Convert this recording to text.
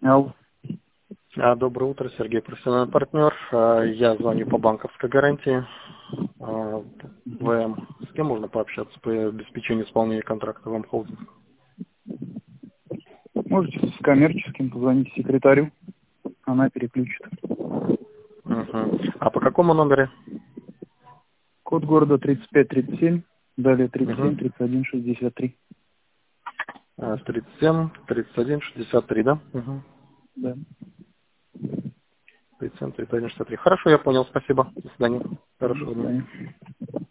Алло. Доброе утро, Сергей, профессиональный партнер. Я звоню по банковской гарантии. ВМ. С кем можно пообщаться по обеспечению исполнения контракта ВМ Холдинг? Можете с коммерческим позвонить секретарю. Она переключит. А по какому номеру? Код города 3537, далее 37 31 63. 37 31 63, да? Да. 37 31 63. Хорошо, я понял, спасибо. До свидания. До Хорошего дня. свидания.